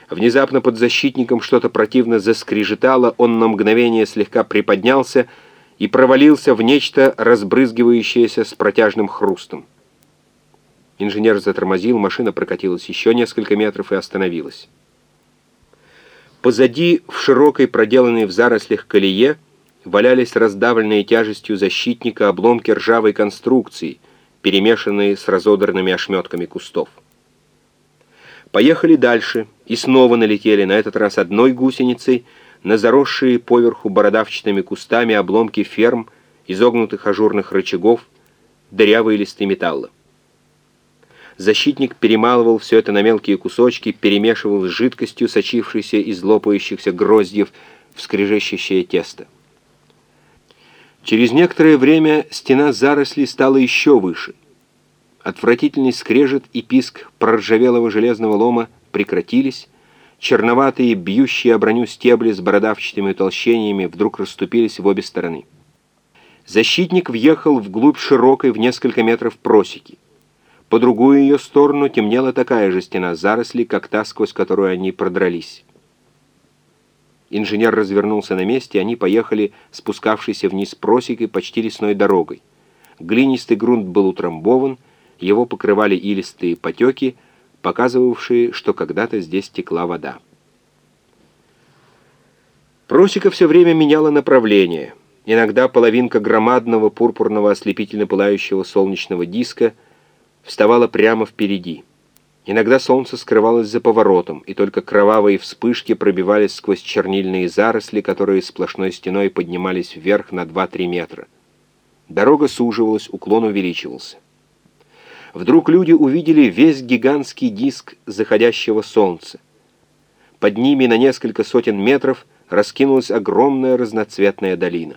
Внезапно под защитником что-то противно заскрежетало, он на мгновение слегка приподнялся и провалился в нечто, разбрызгивающееся с протяжным хрустом. Инженер затормозил, машина прокатилась еще несколько метров и остановилась. Позади, в широкой, проделанной в зарослях колее, валялись раздавленные тяжестью защитника обломки ржавой конструкции, перемешанные с разодранными ошметками кустов. Поехали дальше и снова налетели, на этот раз одной гусеницей, на заросшие поверху бородавчатыми кустами обломки ферм, изогнутых ажурных рычагов, дырявые листы металла. Защитник перемалывал все это на мелкие кусочки, перемешивал с жидкостью, сочившейся из лопающихся гроздьев, в скрежещущее тесто. Через некоторое время стена зарослей стала еще выше. Отвратительный скрежет и писк проржавелого железного лома прекратились, черноватые, бьющие о броню стебли с бородавчатыми утолщениями вдруг расступились в обе стороны. Защитник въехал вглубь широкой в несколько метров просеки. По другую ее сторону темнела такая же стена зарослей, как та, сквозь которую они продрались. Инженер развернулся на месте, и они поехали спускавшейся вниз просекой почти лесной дорогой. Глинистый грунт был утрамбован, его покрывали илистые потеки, показывавшие, что когда-то здесь текла вода. Просека все время меняла направление. Иногда половинка громадного пурпурного ослепительно пылающего солнечного диска вставала прямо впереди. Иногда солнце скрывалось за поворотом, и только кровавые вспышки пробивались сквозь чернильные заросли, которые сплошной стеной поднимались вверх на 2-3 метра. Дорога суживалась, уклон увеличивался. Вдруг люди увидели весь гигантский диск заходящего солнца. Под ними на несколько сотен метров раскинулась огромная разноцветная долина.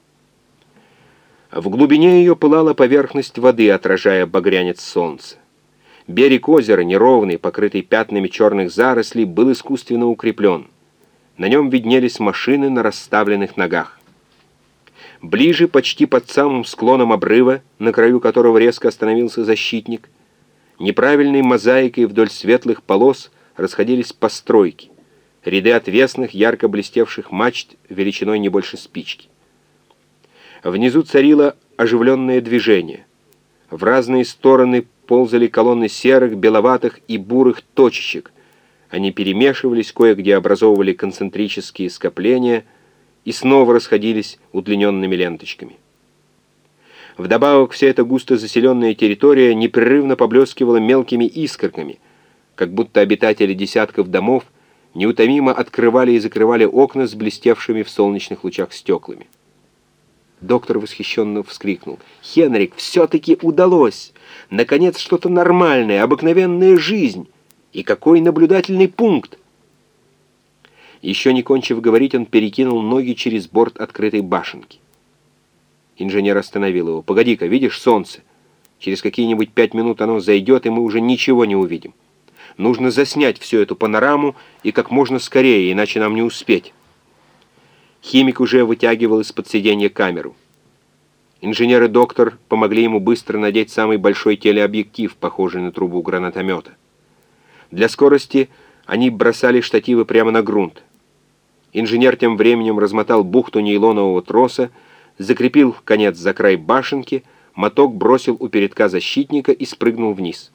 В глубине ее пылала поверхность воды, отражая багрянец солнца. Берег озера, неровный, покрытый пятнами черных зарослей, был искусственно укреплен. На нем виднелись машины на расставленных ногах. Ближе, почти под самым склоном обрыва, на краю которого резко остановился защитник, неправильной мозаикой вдоль светлых полос расходились постройки, ряды отвесных, ярко блестевших мачт величиной не больше спички. Внизу царило оживленное движение. В разные стороны ползали колонны серых, беловатых и бурых точечек. Они перемешивались, кое-где образовывали концентрические скопления и снова расходились удлиненными ленточками. Вдобавок вся эта густо заселенная территория непрерывно поблескивала мелкими искорками, как будто обитатели десятков домов неутомимо открывали и закрывали окна с блестевшими в солнечных лучах стеклами. Доктор восхищенно вскрикнул: «Хенрик, все-таки удалось! Наконец что-то нормальное, обыкновенная жизнь! И какой наблюдательный пункт!» Еще не кончив говорить, он перекинул ноги через борт открытой башенки. Инженер остановил его. «Погоди-ка, видишь солнце? Через какие-нибудь 5 минут оно зайдет, и мы уже ничего не увидим. Нужно заснять всю эту панораму и как можно скорее, иначе нам не успеть». Химик уже вытягивал из-под сиденья камеру. Инженер и доктор помогли ему быстро надеть самый большой телеобъектив, похожий на трубу гранатомета. Для скорости они бросали штативы прямо на грунт. Инженер тем временем размотал бухту нейлонового троса, закрепил конец за край башенки, моток бросил у передка защитника и спрыгнул вниз.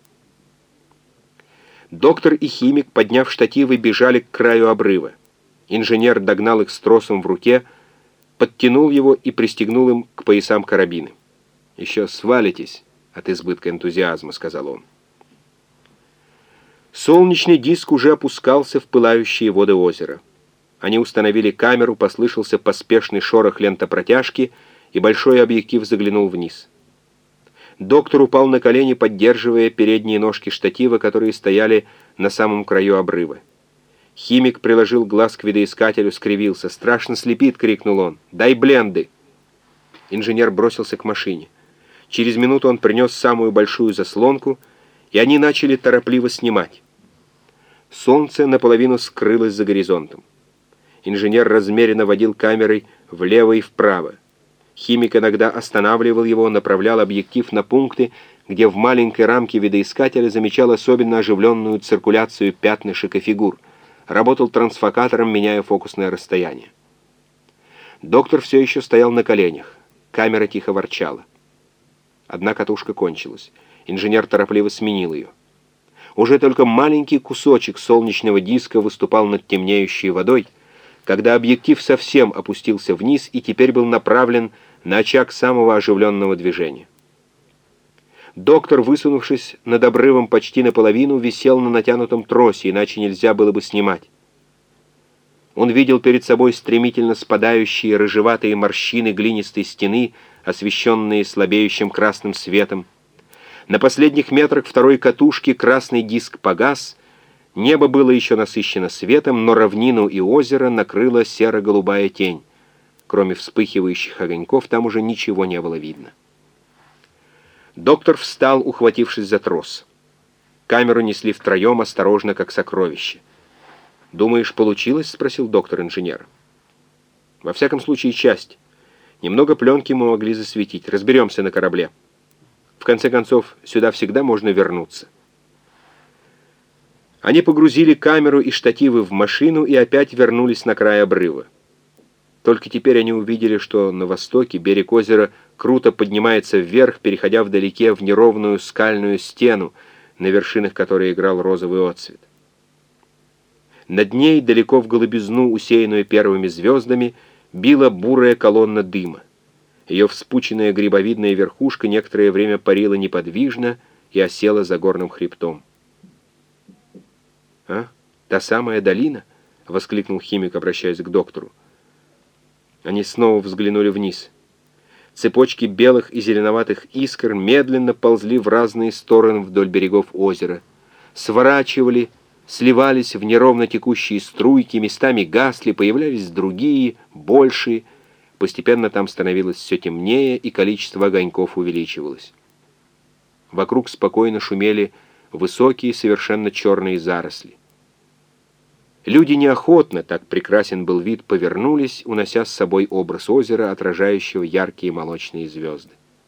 Доктор и химик, подняв штативы, бежали к краю обрыва. Инженер догнал их с тросом в руке, подтянул его и пристегнул им к поясам карабины. «Еще свалитесь от избытка энтузиазма», — сказал он. Солнечный диск уже опускался в пылающие воды озера. Они установили камеру, послышался поспешный шорох лентопротяжки, и большой объектив заглянул вниз. Доктор упал на колени, поддерживая передние ножки штатива, которые стояли на самом краю обрыва. Химик приложил глаз к видоискателю, скривился. «Страшно слепит!» — крикнул он. «Дай бленды!» Инженер бросился к машине. Через минуту он принес самую большую заслонку, и они начали торопливо снимать. Солнце наполовину скрылось за горизонтом. Инженер размеренно водил камерой влево и вправо. Химик иногда останавливал его, направлял объектив на пункты, где в маленькой рамке видоискателя замечал особенно оживленную циркуляцию пятнышек и фигур. работал трансфокатором, меняя фокусное расстояние. Доктор все еще стоял на коленях. Камера тихо ворчала. Одна катушка кончилась. Инженер торопливо сменил ее. Уже только маленький кусочек солнечного диска выступал над темнеющей водой, когда объектив совсем опустился вниз и теперь был направлен на очаг самого оживленного движения. Доктор, высунувшись над обрывом почти наполовину, висел на натянутом тросе, иначе нельзя было бы снимать. Он видел перед собой стремительно спадающие рыжеватые морщины глинистой стены, освещенные слабеющим красным светом. На последних метрах второй катушки красный диск погас, небо было еще насыщено светом, но равнину и озеро накрыла серо-голубая тень. Кроме вспыхивающих огоньков, там уже ничего не было видно. Доктор встал, ухватившись за трос. Камеру несли втроем, осторожно, как сокровище. «Думаешь, получилось?» — спросил доктор-инженер. «Во всяком случае, часть. Немного пленки мы могли засветить. Разберемся на корабле. В конце концов, сюда всегда можно вернуться». Они погрузили камеру и штативы в машину и опять вернулись на край обрыва. Только теперь они увидели, что на востоке берег озера круто поднимается вверх, переходя вдалеке в неровную скальную стену, на вершинах которой играл розовый отцвет. Над ней, далеко в голубизну, усеянную первыми звездами, била бурая колонна дыма. Ее вспученная грибовидная верхушка некоторое время парила неподвижно и осела за горным хребтом. «А? Та самая долина?» — воскликнул химик, обращаясь к доктору. Они снова взглянули вниз. Цепочки белых и зеленоватых искр медленно ползли в разные стороны вдоль берегов озера, сворачивали, сливались в неровно текущие струйки, местами гасли, появлялись другие, большие. Постепенно там становилось все темнее, и количество огоньков увеличивалось. Вокруг спокойно шумели высокие, совершенно черные заросли. Люди неохотно, так прекрасен был вид, повернулись, унося с собой образ озера, отражающего яркие молочные звезды.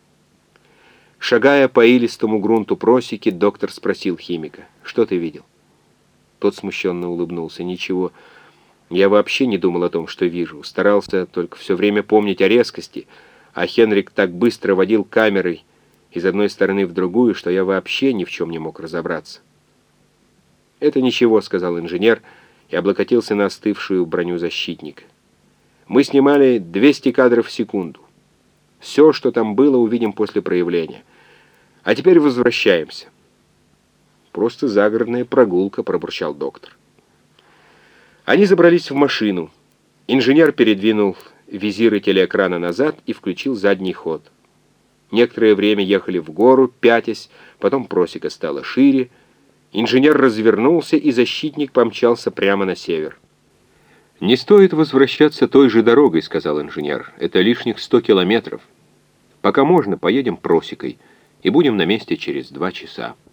Шагая по илистому грунту просеки, доктор спросил химика: «Что ты видел?» Тот смущенно улыбнулся. «Ничего. Я вообще не думал о том, что вижу. Старался только все время помнить о резкости, а Хенрик так быстро водил камерой из одной стороны в другую, что я вообще ни в чем не мог разобраться». «Это ничего», — сказал инженер, и облокотился на остывшую броню защитника. «Мы снимали 200 кадров в секунду. Все, что там было, увидим после проявления. А теперь возвращаемся». «Просто загородная прогулка», — пробурчал доктор. Они забрались в машину. Инженер передвинул визиры телеэкрана назад и включил задний ход. Некоторое время ехали в гору, пятясь, потом просека стала шире. Инженер развернулся, и защитник помчался прямо на север. «Не стоит возвращаться той же дорогой», — сказал инженер. «Это лишних 100 километров. Пока можно, поедем просекой, и будем на месте через 2 часа».